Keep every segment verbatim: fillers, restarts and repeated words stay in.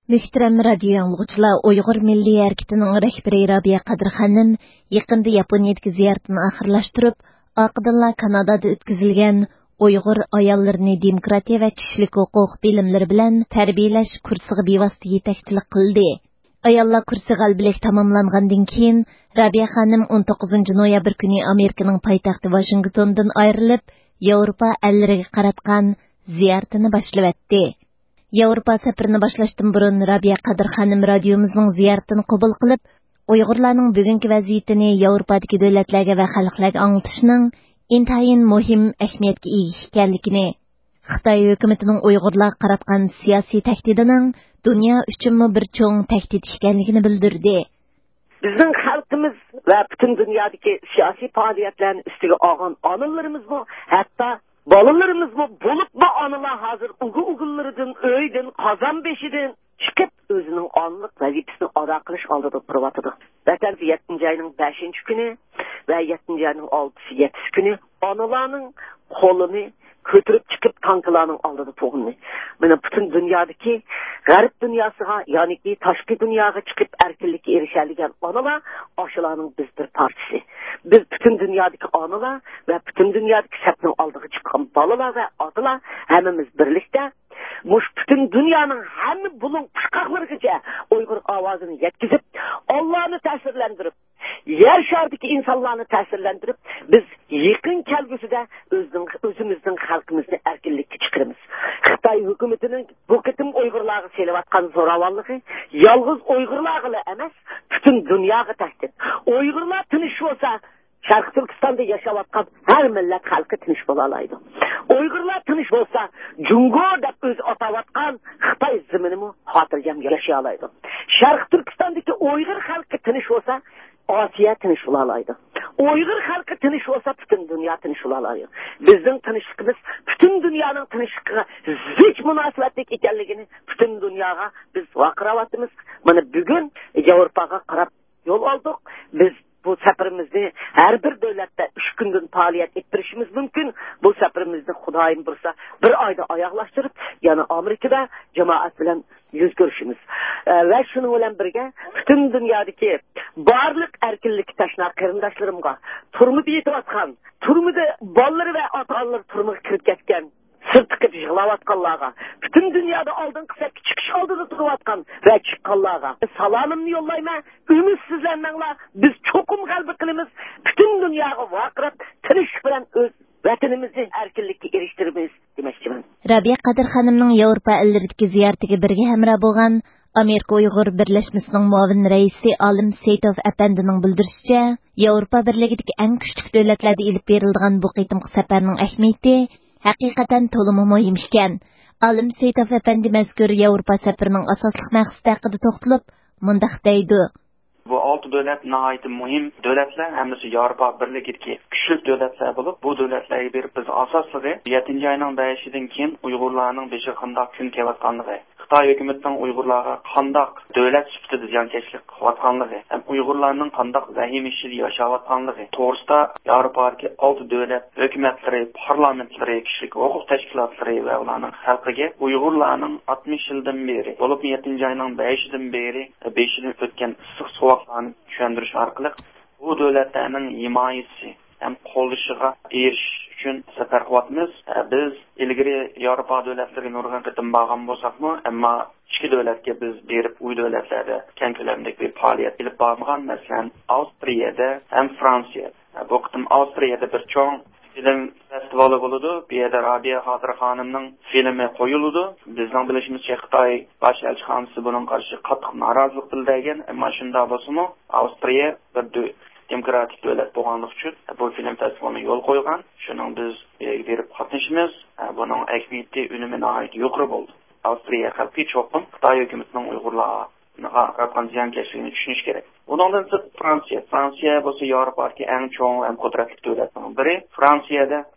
Muhtaram radio yanglığıçılar, Uyghur Milliy Hareketining rahbari Rabia Qadir Xonim yaqinda Yaponiyadagi ziyoratini oxirlashtirib, oqidanla Kanadada o'tkazilgan Uyghur ayollarini demokratiya va kishilik huquq bilimlari bilan tarbiyalash kursiga bevosita yetakchilik qildi. Ayollar kursi g'alabalik tamomlangandan keyin Rabia Xonim o'n to'qqizinchi noyabr kuni Amerikaning poytaxti Washingtondan ayrilib, Yevropa ellariga qaratgan ziyoratini boshlab Yevropa safarini boshlashdan burun Rabia Qadir Xonim radiomizning ziyoratini qabul qilib, Uyg'urlarning bugungi vaziyatini Yevropadagi davlatlarga va xalqlarga anglitishning intayin muhim ahamiyatga ega ekanligini, Xitoy hukumatining Uyg'urlarga qaratgan siyosiy tahdidining dunyo uchun bir cho'ng tahdid ekanligini bildirdi. Bizning xalqimiz va butun dunyodagi siyosiy faoliyatlarning ustiga olgan onalarimiz bu, hatto bolalarimiz bu bo'lib bu onalar hozir ugu-ugullardan, o'ydan, qozon beshidan chiqib o'zining onlik vazifasini ado qilish oldida turibdi. Vatan yettinchi ayning beshinchi kuni va yettinchi ayning oltinchi yettisi kuni onalarning qo'lini ko'tarib chiqib tanklarning oldida turibdi. Mana butun dunyodagi g'arb dunyosiga, ya'niki tashqi dunyoga chiqib erkinlikka erishadigan onalar oshalarning biz bir partisi. Biz butun dunyodagi onalar va butun dunyodagi safning oldiga chiqqan bolalar va otalar hammamiz birlikda mush butun dunyoning hamma bulun qishqoqlarigacha Uyg'ur ovozini yetkazib, Allohni ta'sirlantirib, yer shardagi insonlarni ta'sirlantirib, biz yaqin kelgusida o'zimizning o'zimizning xalqimizni erkinlikka chiqaramiz. Xitoy hukumatining bu qitim Uyg'urlarga selayotgan zo'ravonligi yolg'iz Uyg'urlarga emas, butun dunyoga tahdid. Uyg'urlar tinch bo'lsa, Sharq Turkistonda yashayotgan har millat xalqi tinch bo'la oladi. Uyg'urlar tinch bo'lsa, Jungo deb o'z atayotgan Xitoy zaminimi xotirjam yashay oladi. Sharq Turkistondagi Uyg'ur xalqi tinch bo'lsa, Osiyo tinch bo'la oladi. Uyg'ur xalqi tinch bo'lsa, butun dunyo tinch bo'la oladi. Bizning tinchligimiz butun dunyoning tinchligiga zich munosabatlik ekanligini butun dunyoga biz vaqiravatimiz. Mana bugun Yevropaga qarab yo'l oldik. Biz bu safarimizni har bir davlatda uch kundan faoliyat ettirishimiz mumkin. Bu safarimizni Xudoyim bursa bir oyda oyoqlashtirib, yana Amerikada jamoat bilan yuz ko'rishimiz. Va shuning bilan birga butun dunyodagi barliq erkinlik tashna qarindoshlarimga, turmuda yetayotgan, turmuda bolalari va ota-onalar turmuga kirib ketgan, sirtiqib yig'layotganlarga, butun dunyoda oldingi safga chiqish oldida turayotgan va chiqqanlarga salomimni yo'llayman. Ümidsizlanmanglar, biz cho'qim g'alaba qilamiz, butun dunyoga vaqirab, tirish bilan o'z vatanimizni erkinlikka erishtiramiz demoqchiman. Rabia Qadir Xonimning Yevropa elleridagi ziyoratiga birga hamroh bo'lgan Amerika Uyg'ur birlashmasining muavin raisi Alim Seytov apandining bildirishicha, Yevropa birligidagi eng kuchli davlatlarda ilib berilgan bu qitimqi safarning ahamiyati haqiqatan to'liq muhim ekan. Alim Seytov apandi mazkur Yevropa safarining asosli maqsadi haqida to'xtalib, mundaq deydi. Bu olti davlat nihoyat muhim davlatlar, hammasi Yevropa birligidagi kuchli davlatlar bo'lib, bu davlatlarga berib biz asosligi yettinchi ayning beshidan keyin Uyg'urlarning beshi qanday kun kelayotganligi, Xitoy hukumatining Uyg'urlarga qanday davlat sifatida ziyonkashlik qilayotganligi, ham Uyg'urlarning qanday vahim ishida yashayotganligi to'g'risida Yevropadagi olti davlat hukumatlari, parlamentlari, kishilik huquq tashkilotlari va ularning xalqiga Uyg'urlarning oltmish yildan beri, bo'lib yettinchi ayning beshidan beri, beshidan o'tgan issiq suvoqlarni tushuntirish orqali bu davlatlarning himoyasi ham qo'llashiga erishish uchun safar qilyapmiz. Biz ilgari Yevropa davlatlariga nurg'un qitim borgan bo'lsakmi, ammo ichki davlatga biz berib, uy davlatlarda keng ko'lamdagi bir faoliyat ilib bormagan, masalan, Avstriyada ham Fransiyada. Bu qitim Avstriyada bir cho'ng film festivali bo'ladi. Bu yerda Rabia Qadir Xonimning filmi qo'yiladi. Bizning bilishimizcha Xitoy bosh elchixonasi bunga qarshi qattiq norozilik bildirgan, ammo shunda bo'lsa-mu, Avstriya bir demokratik davlat bo'lganligi uchun bu film festivaliga yo'l qo'ygan. Shuning biz berib qatnashimiz, buning ahamiyati, unumi nihoyat yuqori bo'ldi. Avstriya xalqi cho'qim Xitoy hukumatining Uyg'urlarga qaratgan ziyonkashligini tushunish kerak. Bundan so'ng Fransiya, Fransiya bo'lsa Yevropadagi eng cho'ng, eng qudratli davlatlardan biri. Fransiyada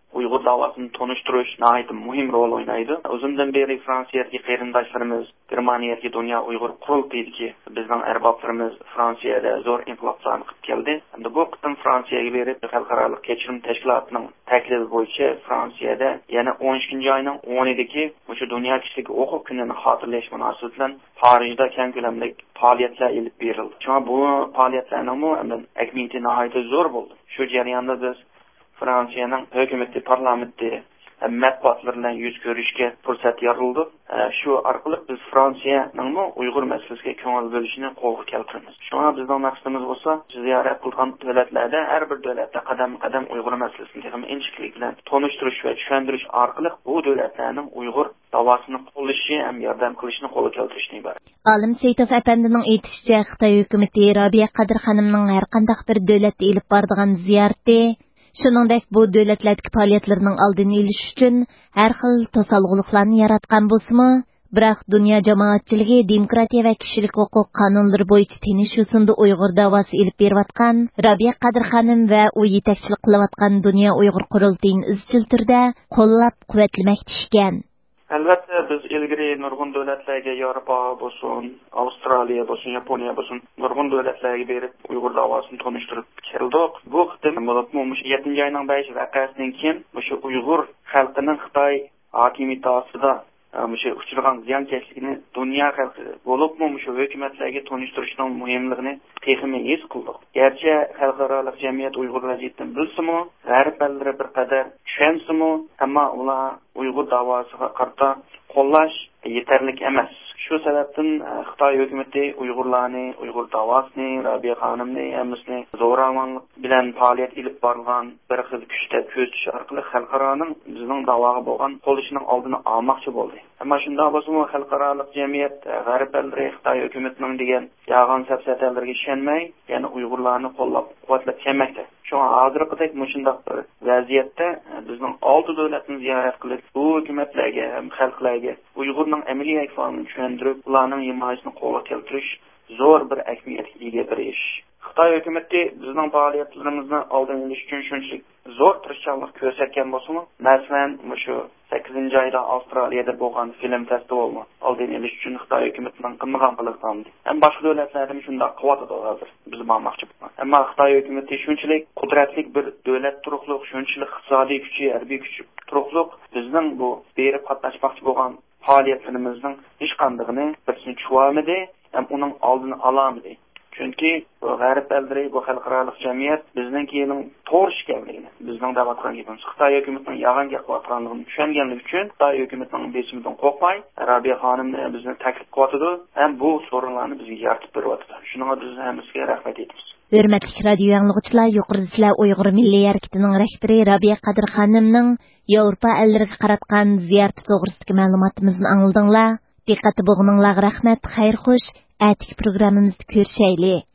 Uyghur davasını tonuşturuş nəhayət mühim rol oynaydı. Uzundan beri Fransiyadagi qarindoshlarimiz, Germaniyadagi Dünya Uyghur qurultayidagi bizning arboblarimiz Fransiyada zo'r inqiloblarni qilib keldi. Endi bu qitim Fransiyaga berib xalqaro kechirim tashkilotining taklifi bo'yicha Fransiyada yana o'n ikkinchi oyning o'nidagi o'sha dunyo kishilik o'quv kunini xotirlash munosabati bilan Parijda keng ko'lamli faoliyatlar olib berildi. Shunga bu faoliyatlarning ahamiyati nihoyat zo'r bo'ldi. Shu jarayonda biz Fransiyaning hukumati, parlamenti, matbuotlar bilan yuz ko'rishga fursat yorildi. Shu orqali biz Fransiyaning Uyg'ur masalasiga ko'ngil bo'lishini qo'lga keltiramiz. Shunga bizning maqsadimiz bo'lsa, ziyorat qilgan davlatlarda har bir davlatda qadam-qadam Uyg'ur masalasini ham inchiqlik bilan tonishtirish va tushuntirish orqali bu davlatlarning Uyg'ur davosini qo'llashi ham yordam qilishni qo'lga keltirishni iborat. Alim Seyitov apandining aytishicha, Xitoy hukumati Robiya Qadir xonimning har qanday bir davlatga ilib boradigan ziyarati shuningdek bu davlatlardagi faoliyatlarining oldini olish uchun har xil to'salg'uliqlarni yaratgan bo'lsa-mu, biroq dunyo jamoatchiligi demokratiya va kishilik huquq qonunlari bo'yicha tinish yo'sinda Uyg'ur davosi ilib berayotgan Robiya Qadir xonim va u yetakchilik qilayotgan Dunyo Uyg'ur qurultayini izchil turda qo'llab-quvvatlamoqda ekan. Albatta biz ilgari nurg'un davlatlarga, Yevropa bo'lsin, Avstraliya bo'lsin, Yaponiya bo'lsin, nurg'un davlatlarga berib Uyg'ur davosini tonishtirib keldik. Bu qitim yettinchi oyning beshi vaqasidan keyin o'sha Uyg'ur xalqining Xitoy hokimiyati ostida o'sha uchragan ziyonkashligini dunyo xalqi bo'libmi o'sha hukumatlarga tonishtirishning muhimligini texmi his qildik. Garchi xalqaro jamiyat Uyg'ur vaziyatini bilsa-mu, g'arb ellari bir qadar tushunsa-mu, ammo ular Uyg'ur davosiga qarta qo'llash yetarli emas. Shu sababdan Xitoy hukumati Uyg'urlarni, Uyg'ur davosini, Robiya xonimni, hammasini zo'ravonlik bilan faoliyat ilib borgan bir xil kuchda ko'zish orqali xalqaroning bizning davoga bo'lgan qo'llishining oldini olmoqchi bo'ldi. Ammo shunday bo'lsa-mu, xalqaro jamiyat g'arb ellari Xitoy hukumatining degan yolg'on safsatalarga ishonmay, yana Uyg'urlarni qo'llab-quvvatlab kelmoqda. Shunga hozirgidek mushundaq bir vaziyatda bizning olti davlatni ziyorat qilib, bu hukumatlarga, xalqlarga Uyg'urning amaliy ahvolini tushuntirib, ularning himoyasini qo'lga keltirish zo'r bir ahamiyatga ega bir ish. Xitoy hukumati bizning faoliyatlarimizni oldini olish uchun shunchalik zo'r tirishchilik ko'rsatgan bo'lsa-mu, masalan, shu sakkizinchi oyda Avstraliyada bo'lgan film festivalini oldini olish uchun Xitoy hukumatining qilmagan qilig'ini ham boshqa davlatlar ham shunday qilyapti hozir. Biz bo'lmoqchi bo'lgan. Ammo Xitoy hukumati shunchalik qudratli bir davlat turuqliq, shunchalik iqtisodiy kuchi, harbiy kuchi turuqliq bizning bu berib qatnashmoqchi bo'lgan faoliyatlarimizning hech qandig'ini birsini tushunmadi, ham uning oldini olmadi. Chunki bu g'arb ellari, bu xalqaro jamiyat bizning keyin to'g'ri ekanligini, bizning da'vatgan gapimiz Xitoy hukumatining yolg'on gapirganligini tushunganligi uchun Xitoy hukumatining besimidan qo'rqmay, Robiya xonimni bizni taklif qilyapti, ham bu so'rinlarni bizga yaratib beryapti. Shuning uchun biz hammasiga rahmat aytamiz. Hörmətli radio yanglığıçılar, yuqorida sizlar Uyg'ur milliy harakatining rahbari Robiya Qadir xonimning Yevropa ellariga qaratgan ziyarati to'g'risidagi ma'lumotimizni angladinglar. Diqqati bo'lganinglarga rahmat, xayr xo'sh. Әтік программамызды көршәйлі.